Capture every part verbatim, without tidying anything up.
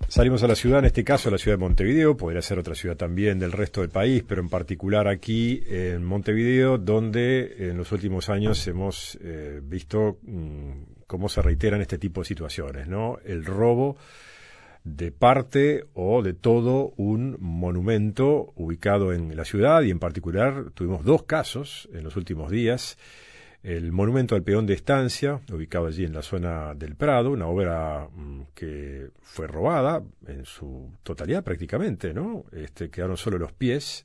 Salimos a la ciudad, en este caso a la ciudad de Montevideo, podría ser otra ciudad también del resto del país, pero en particular aquí en Montevideo, donde en los últimos años hemos eh, visto mmm, cómo se reiteran este tipo de situaciones, ¿no? El robo de parte o de todo un monumento ubicado en la ciudad, y en particular tuvimos dos casos en los últimos días. El monumento al peón de Estancia, ubicado allí en la zona del Prado, una obra mmm, que fue robada en su totalidad prácticamente, ¿no? Este, quedaron solo los pies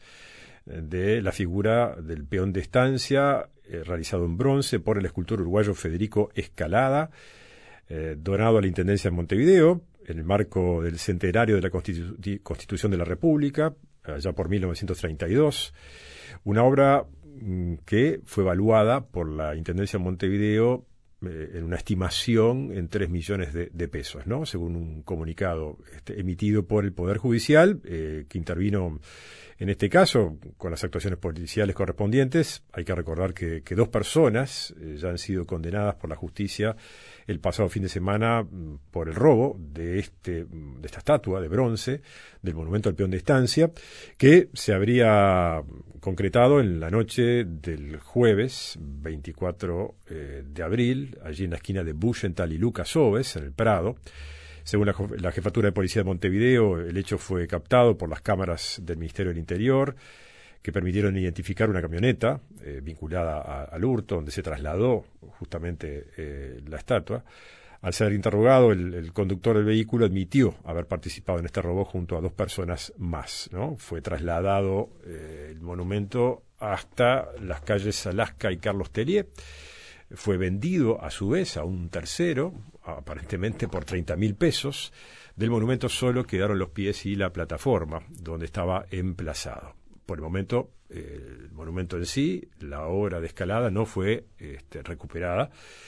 de la figura del peón de Estancia, eh, realizado en bronce por el escultor uruguayo Federico Escalada, eh, donado a la Intendencia de Montevideo, en el marco del centenario de la Constitu- Constitución de la República, allá por mil novecientos treinta y dos. Una obra que fue evaluada por la Intendencia de Montevideo eh, en una estimación en tres millones de, de pesos, ¿no? Según un comunicado este, emitido por el Poder Judicial, eh, que intervino en este caso con las actuaciones policiales correspondientes. Hay que recordar que, que dos personas eh, ya han sido condenadas por la justicia el pasado fin de semana por el robo de este de esta estatua de bronce del monumento al peón de Estancia, que se habría concretado en la noche del jueves veinticuatro eh, de abril, allí en la esquina de Buchental y Lucas Oves, en el Prado. Según la, la Jefatura de Policía de Montevideo, el hecho fue captado por las cámaras del Ministerio del Interior, que permitieron identificar una camioneta eh, vinculada a, al hurto, donde se trasladó justamente eh, la estatua. Al ser interrogado, el, el conductor del vehículo admitió haber participado en este robo junto a dos personas más, ¿no? Fue trasladado eh, el monumento hasta las calles Alaska y Carlos Tellier. Fue vendido a su vez a un tercero, aparentemente por treinta mil pesos. Del monumento solo quedaron los pies y la plataforma donde estaba emplazado. Por el momento, eh, el monumento en sí, la obra de Escalada, no fue este, recuperada,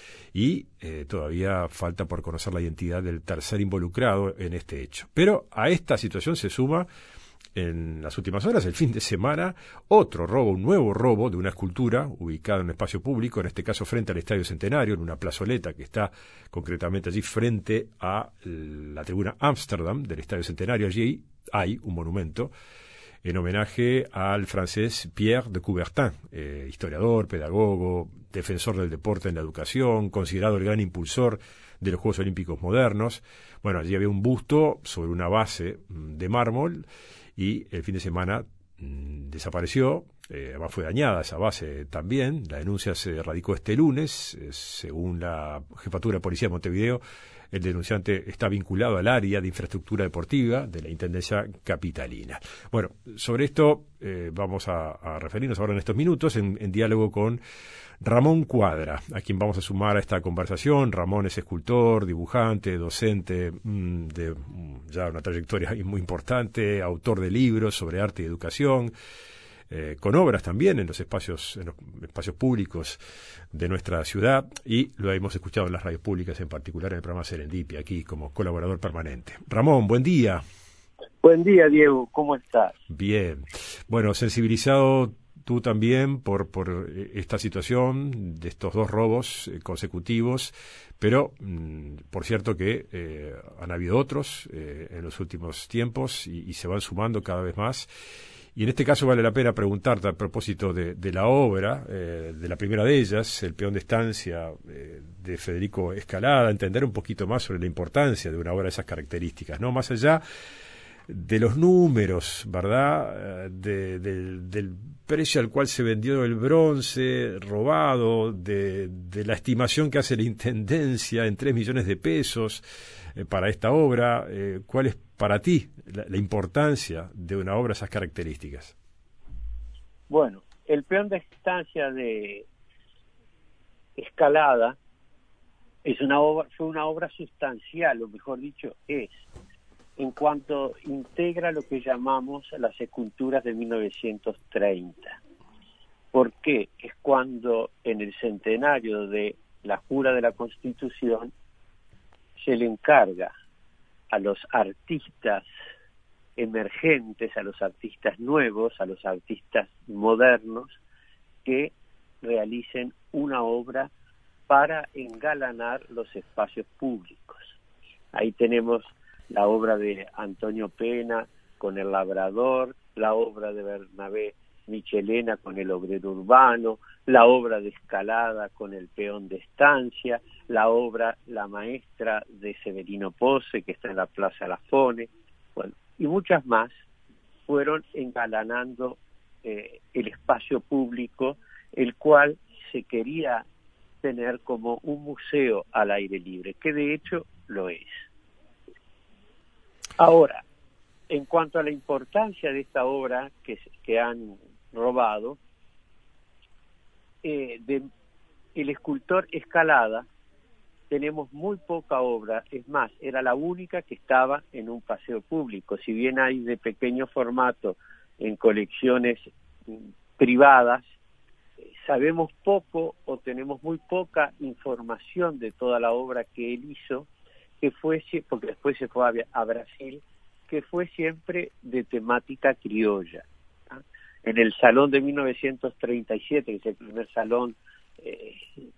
y eh, todavía falta por conocer la identidad del tercer involucrado en este hecho. Pero a esta situación se suma, en las últimas horas, el fin de semana, otro robo, un nuevo robo de una escultura ubicada en un espacio público, en este caso frente al Estadio Centenario, en una plazoleta que está concretamente allí frente a la tribuna Ámsterdam del Estadio Centenario. Allí hay un monumento en homenaje al francés Pierre de Coubertin, eh, historiador, pedagogo, defensor del deporte en la educación, considerado el gran impulsor de los Juegos Olímpicos modernos. Bueno, allí había un busto sobre una base de mármol, y el fin de semana mmm, desapareció. Eh, además fue dañada esa base también. La denuncia se radicó este lunes. Eh, según la Jefatura de Policía de Montevideo, el denunciante está vinculado al área de infraestructura deportiva de la Intendencia Capitalina. Bueno, sobre esto eh, vamos a, a referirnos ahora en estos minutos en, en diálogo con Ramón Cuadra, a quien vamos a sumar a esta conversación. Ramón es escultor, dibujante, docente mmm, de mmm, ya una trayectoria muy importante, autor de libros sobre arte y educación, Eh, con obras también en los espacios en los espacios públicos de nuestra ciudad, y lo hemos escuchado en las radios públicas, en particular en el programa Serendipia, aquí como colaborador permanente. Ramón, buen día. Buen día, Diego, ¿cómo estás? Bien. Bueno, sensibilizado tú también por, por esta situación de estos dos robos eh, consecutivos, pero mmm, por cierto que eh, han habido otros eh, en los últimos tiempos, y, y se van sumando cada vez más. Y en este caso vale la pena preguntarte a propósito de, de la obra, eh, de la primera de ellas, El peón de Estancia, eh, de Federico Escalada, entender un poquito más sobre la importancia de una obra de esas características, ¿no? Más allá de los números, ¿verdad? De, de, del precio al cual se vendió el bronce robado, de, de la estimación que hace la Intendencia en tres millones de pesos eh, para esta obra. Eh, ¿Cuál es para ti la, la importancia de una obra de esas características? Bueno, el peón de Estancia de Escalada es una obra, fue una obra sustancial, o mejor dicho, es, en cuanto integra lo que llamamos las esculturas de mil novecientos treinta. ¿Por qué? Es cuando en el centenario de la jura de la Constitución se le encarga a los artistas emergentes, a los artistas nuevos, a los artistas modernos, que realicen una obra para engalanar los espacios públicos. Ahí tenemos la obra de Antonio Pena con El Labrador, la obra de Bernabé Michelena con El Obrero Urbano, la obra de Escalada con El Peón de Estancia, la obra La Maestra de Severino Pose, que está en la Plaza Lafone, bueno, y muchas más fueron engalanando eh, el espacio público, el cual se quería tener como un museo al aire libre, que de hecho lo es. Ahora, en cuanto a la importancia de esta obra que, que han robado, eh, de, el escultor Escalada, tenemos muy poca obra, es más, era la única que estaba en un paseo público, si bien hay de pequeño formato en colecciones privadas, sabemos poco o tenemos muy poca información de toda la obra que él hizo, que fue, porque después se fue a, a Brasil, que fue siempre de temática criolla. ¿Ah? En el Salón de mil novecientos treinta y siete, que es el primer salón eh,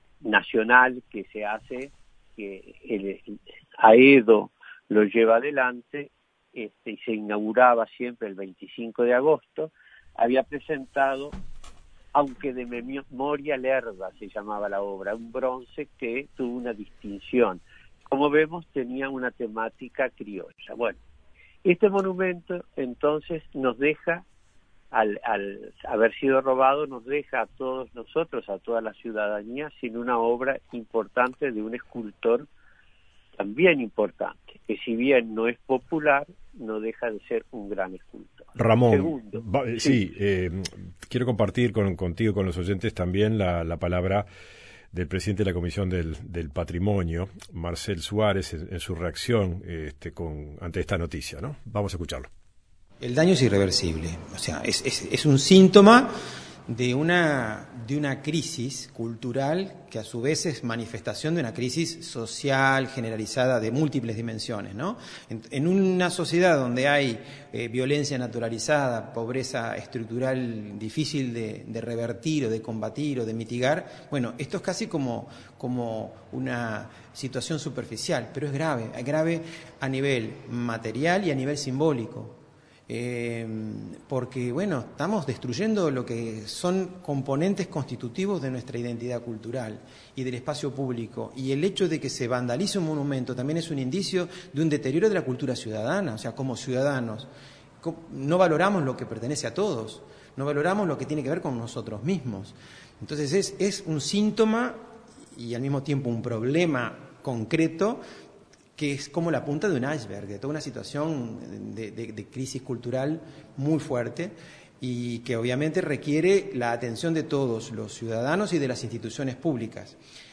nacional que se hace, que el, el Aedo lo lleva adelante, este, y se inauguraba siempre el veinticinco de agosto, había presentado Aunque de memoria lerda se llamaba la obra, un bronce que tuvo una distinción. Como vemos, tenía una temática criolla. Bueno, este monumento entonces nos deja, al, al haber sido robado, nos deja a todos nosotros, a toda la ciudadanía, sin una obra importante de un escultor también importante, que si bien no es popular, no deja de ser un gran escultor. Ramón, Segundo, va, sí, sí eh, quiero compartir con, contigo, con los oyentes también la, la palabra del presidente de la Comisión del, del Patrimonio, Marcel Suárez, en, en su reacción este, con, ante esta noticia, ¿no? Vamos a escucharlo. El daño es irreversible, o sea, es, es, es un síntoma de una, de una crisis cultural que a su vez es manifestación de una crisis social generalizada de múltiples dimensiones, ¿no? En, en una sociedad donde hay eh, violencia naturalizada, pobreza estructural difícil de, de revertir o de combatir o de mitigar, bueno, esto es casi como, como una situación superficial, pero es grave, es grave a nivel material y a nivel simbólico. Eh, porque, bueno, estamos destruyendo lo que son componentes constitutivos de nuestra identidad cultural y del espacio público. Y el hecho de que se vandalice un monumento también es un indicio de un deterioro de la cultura ciudadana. O sea, como ciudadanos no valoramos lo que pertenece a todos, no valoramos lo que tiene que ver con nosotros mismos. Entonces es, es un síntoma y al mismo tiempo un problema concreto que es como la punta de un iceberg, de toda una situación de, de, de crisis cultural muy fuerte y que obviamente requiere la atención de todos los ciudadanos y de las instituciones públicas.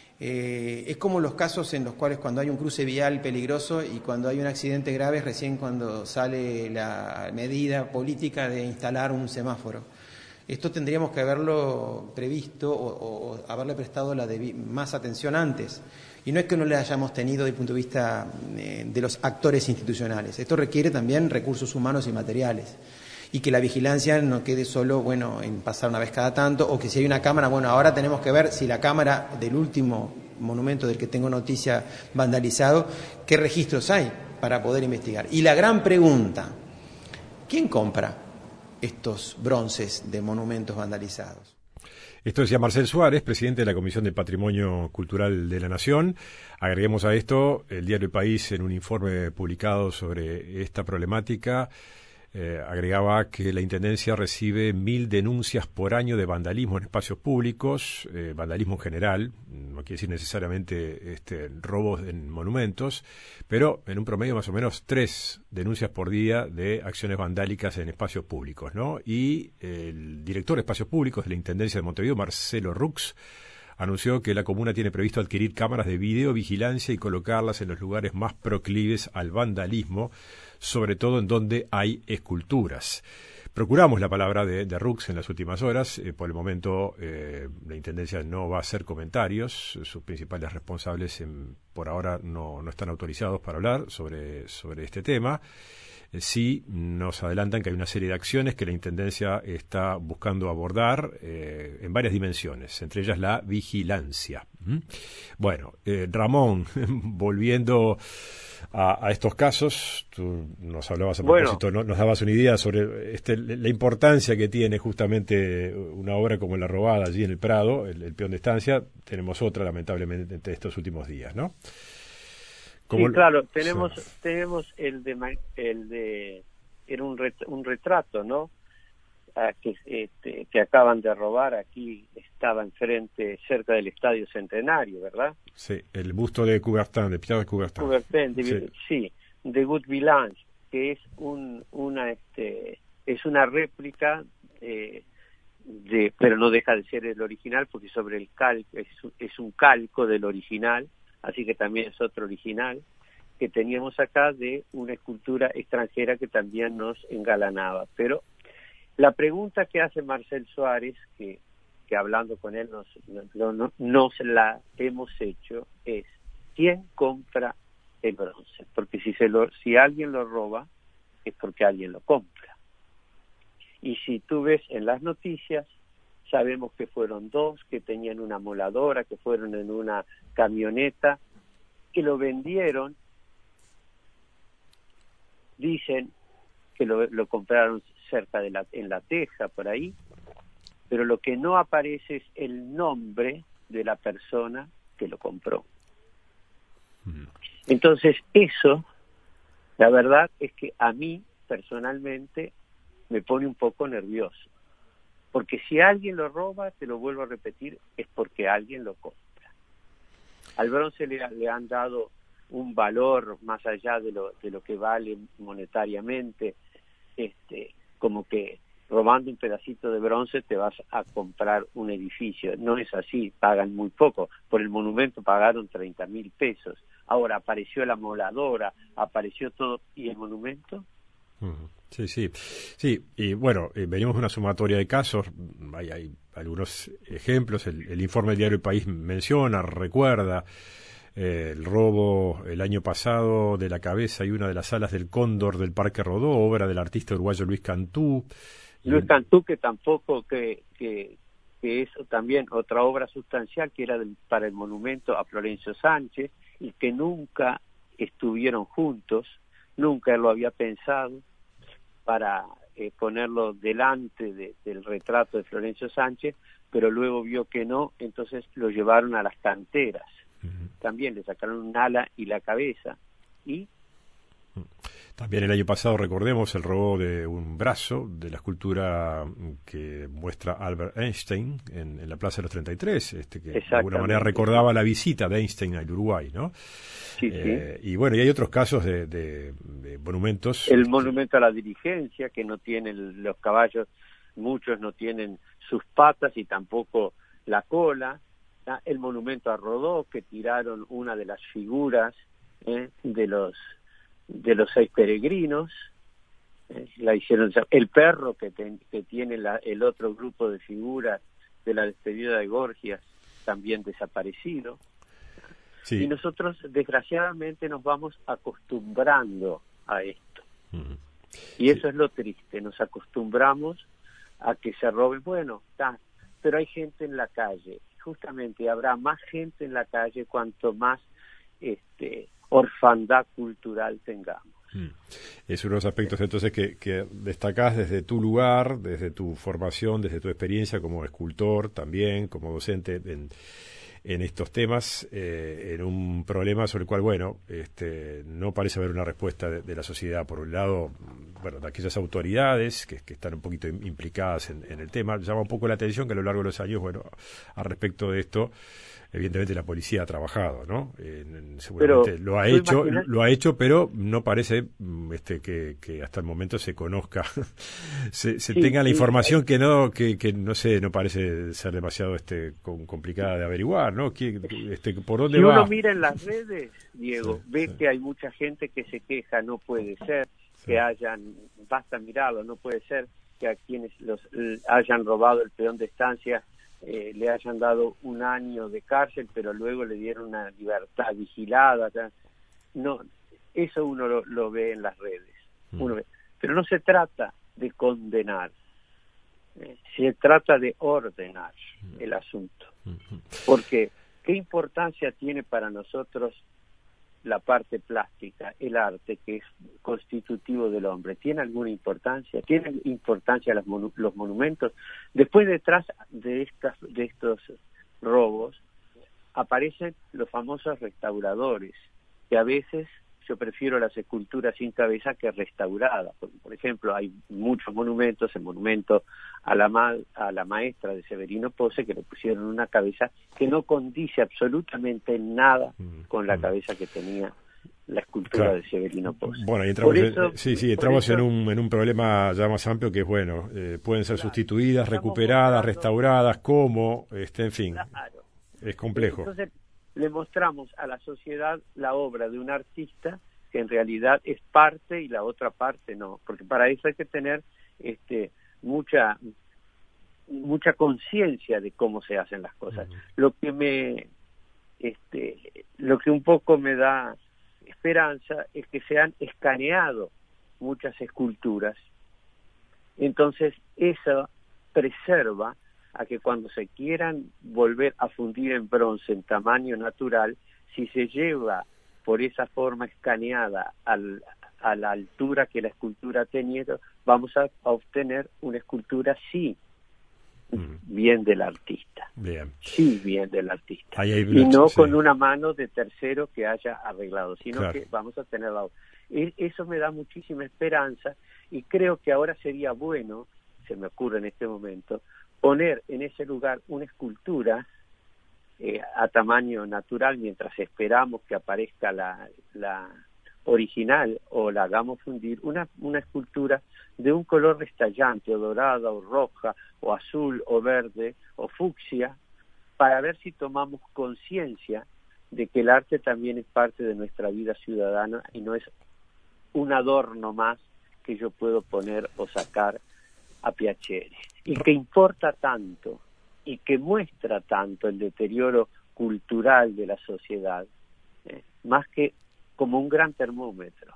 Eh, es como los casos en los cuales cuando hay un cruce vial peligroso y cuando hay un accidente grave, recién cuando sale la medida política de instalar un semáforo. Esto tendríamos que haberlo previsto o, o haberle prestado la debi- más atención antes. Y no es que no le hayamos tenido desde el punto de vista eh, de los actores institucionales. Esto requiere también recursos humanos y materiales. Y que la vigilancia no quede solo, bueno, en pasar una vez cada tanto, o que si hay una cámara, bueno, ahora tenemos que ver si la cámara del último monumento del que tengo noticia vandalizado, qué registros hay para poder investigar. Y la gran pregunta, ¿quién compra estos bronces de monumentos vandalizados? Esto decía Marcel Suárez, presidente de la Comisión de Patrimonio Cultural de la Nación. Agreguemos a esto, el diario El País, en un informe publicado sobre esta problemática, eh, agregaba que la Intendencia recibe mil denuncias por año de vandalismo en espacios públicos, eh, vandalismo en general, no quiere decir necesariamente este, robos en monumentos, pero en un promedio más o menos tres denuncias por día de acciones vandálicas en espacios públicos, ¿no? Y el director de Espacios Públicos de la Intendencia de Montevideo, Marcelo Rux, anunció que la comuna tiene previsto adquirir cámaras de videovigilancia y colocarlas en los lugares más proclives al vandalismo, sobre todo en donde hay esculturas. Procuramos la palabra de, de Rux en las últimas horas. Eh, por el momento, eh, la Intendencia no va a hacer comentarios. Sus principales responsables, en, por ahora, no, no están autorizados para hablar sobre, sobre este tema. eh, sí nos adelantan que hay una serie de acciones que la Intendencia está buscando abordar eh, en varias dimensiones, entre ellas la vigilancia. ¿Mm? Bueno, eh, Ramón, volviendo a, a estos casos, tú nos hablabas a propósito, bueno, ¿no? Nos dabas una idea sobre este, la importancia que tiene justamente una obra como La Robada allí en el Prado, el, el peón de estancia. Tenemos otra, lamentablemente, entre estos últimos días, ¿no? Sí, claro, tenemos sí. tenemos el de el de era un ret, un retrato, ¿no? A que este, que acaban de robar aquí, estaba enfrente, cerca del Estadio Centenario, ¿verdad? Sí, el busto de Coubertin, de Pierre de Coubertin. Coubertin, de, sí. sí, de Gut Village, que es un una este es una réplica eh, de, pero no deja de ser el original porque sobre el calco es, es un calco del original. Así que también es otro original que teníamos acá de una escultura extranjera que también nos engalanaba. Pero la pregunta que hace Marcel Suárez, que, que hablando con él nos, nos, nos la hemos hecho, es ¿quién compra el bronce? Porque si, se lo, si alguien lo roba, es porque alguien lo compra. Y si tú ves en las noticias, sabemos que fueron dos, que tenían una moladora, que fueron en una camioneta, que lo vendieron, dicen que lo, lo compraron cerca de la, en La Teja, por ahí, pero lo que no aparece es el nombre de la persona que lo compró. Entonces eso, la verdad es que a mí personalmente me pone un poco nervioso. Porque si alguien lo roba, te lo vuelvo a repetir, es porque alguien lo compra. Al bronce le, le han dado un valor más allá de lo, de lo que vale monetariamente, este, como que robando un pedacito de bronce te vas a comprar un edificio. No es así, pagan muy poco. Por el monumento pagaron treinta mil pesos. Ahora apareció la moladora, apareció todo, ¿y el monumento? Sí, sí, sí, y bueno, eh, venimos de una sumatoria de casos, hay, hay algunos ejemplos, el, el informe del diario El País menciona, recuerda eh, el robo el año pasado de la cabeza y una de las alas del cóndor del Parque Rodó, obra del artista uruguayo Luis Cantú. Luis Cantú, que tampoco, que, que, que es también otra obra sustancial, que era del, para el monumento a Florencio Sánchez, y que nunca estuvieron juntos, nunca él lo había pensado, para eh, ponerlo delante de, del retrato de Florencio Sánchez, pero luego vio que no, entonces lo llevaron a las canteras. Uh-huh. También le sacaron un ala y la cabeza. Y también el año pasado, recordemos, el robo de un brazo de la escultura que muestra Albert Einstein en, en la Plaza de los treinta y tres, este, que de alguna manera recordaba la visita de Einstein al Uruguay, ¿no? Sí, eh, sí. Y bueno, y hay otros casos de, de, de monumentos. El monumento a la dirigencia, que no tienen los caballos, muchos no tienen sus patas y tampoco la cola. El monumento a Rodó, que tiraron una de las figuras eh, de los de los seis peregrinos, eh, la hicieron. El perro que, ten, que tiene la, el otro grupo de figuras de la despedida de Gorgias, también desaparecido. Sí. Y nosotros desgraciadamente nos vamos acostumbrando a esto. Uh-huh. Y eso sí. Es lo triste, nos acostumbramos a que se robe. Bueno, está, pero hay gente en la calle. Justamente habrá más gente en la calle cuanto más este orfandad cultural tengamos. Mm. Es uno de los aspectos entonces que, que destacás desde tu lugar, desde tu formación, desde tu experiencia como escultor también, como docente en, en estos temas, eh, en un problema sobre el cual, bueno, este, no parece haber una respuesta de, de la sociedad. Por un lado, bueno, de aquellas autoridades que, que están un poquito implicadas en, en el tema. Llama un poco la atención que a lo largo de los años, bueno, al respecto de esto, evidentemente la policía ha trabajado, ¿no? Eh, seguramente pero, lo ha hecho, imaginas? lo ha hecho, pero no parece este que, que hasta el momento se conozca, se, se sí, tenga la sí, información sí. que no, que, que no sé, no parece ser demasiado este complicada de averiguar, ¿no? ¿Qué, este, ¿por dónde si va? Si uno mira en las redes, Diego, sí, ve sí. que hay mucha gente que se queja, no puede ser sí. que hayan, basta mirarlo, no puede ser que a quienes los hayan robado el peón de estancia Eh, le hayan dado un año de cárcel, pero luego le dieron una libertad vigilada. O sea, no, eso uno lo, lo ve en las redes. Mm. Uno ve. Pero no se trata de condenar, eh, se trata de ordenar mm. el asunto. Mm-hmm. Porque, ¿qué importancia tiene para nosotros la parte plástica, el arte, que es constitutivo del hombre? ¿Tiene alguna importancia? ¿Tiene importancia los, monu- los monumentos? Después, detrás de, estas, de estos robos, aparecen los famosos restauradores, que a veces yo prefiero las esculturas sin cabeza que restauradas. Porque, por ejemplo, hay muchos monumentos, el monumento a la, ma- a la maestra de Severino Pose, que le pusieron una cabeza que no condice absolutamente nada con la cabeza que tenía la escultura claro. de Severino Pose. Bueno, y entramos, eso, en, sí, sí, entramos eso, en, un, en un problema ya más amplio que es, bueno, eh, pueden ser claro, sustituidas, recuperadas, mostrando, restauradas, cómo, este, en fin, claro. es complejo. Entonces, le mostramos a la sociedad la obra de un artista que en realidad es parte y la otra parte no, porque para eso hay que tener este mucha mucha conciencia de cómo se hacen las cosas. Uh-huh. Lo que me este lo que un poco me da esperanza es que se han escaneado muchas esculturas. Entonces, eso preserva a que cuando se quieran volver a fundir en bronce en tamaño natural, si se lleva por esa forma escaneada al, a la altura que la escultura ha tenido, vamos a, a obtener una escultura sí mm. bien del artista. Bien. Sí bien del artista. Ahí hay y no sí. con una mano de tercero que haya arreglado, sino claro. que vamos a tener la... Eso me da muchísima esperanza y creo que ahora sería bueno, se me ocurre en este momento, poner en ese lugar una escultura eh, a tamaño natural mientras esperamos que aparezca la, la original o la hagamos fundir, una, una escultura de un color restallante, o dorada, o roja, o azul, o verde, o fucsia, para ver si tomamos conciencia de que el arte también es parte de nuestra vida ciudadana y no es un adorno más que yo puedo poner o sacar a piacere, y que importa tanto y que muestra tanto el deterioro cultural de la sociedad, eh, más que como un gran termómetro.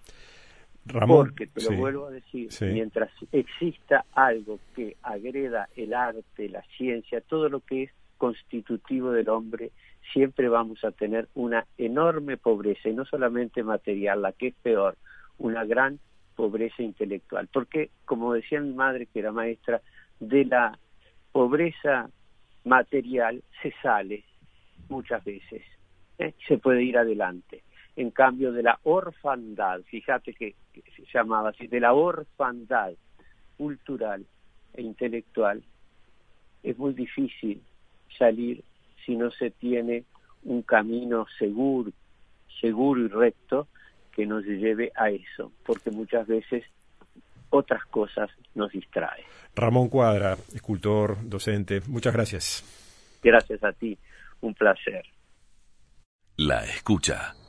Ramón, porque te sí, lo vuelvo a decir, sí. mientras exista algo que agreda el arte, la ciencia, todo lo que es constitutivo del hombre, siempre vamos a tener una enorme pobreza, y no solamente material, la que es peor, una gran pobreza intelectual, porque, como decía mi madre, que era maestra, de la pobreza material se sale muchas veces, ¿eh? Se puede ir adelante. En cambio, de la orfandad, fíjate que, que se llamaba así, de la orfandad cultural e intelectual, es muy difícil salir si no se tiene un camino seguro, seguro y recto que nos lleve a eso, porque muchas veces otras cosas nos distraen. Ramón Cuadra, escultor, docente, muchas gracias. Gracias a ti, un placer. La escucha.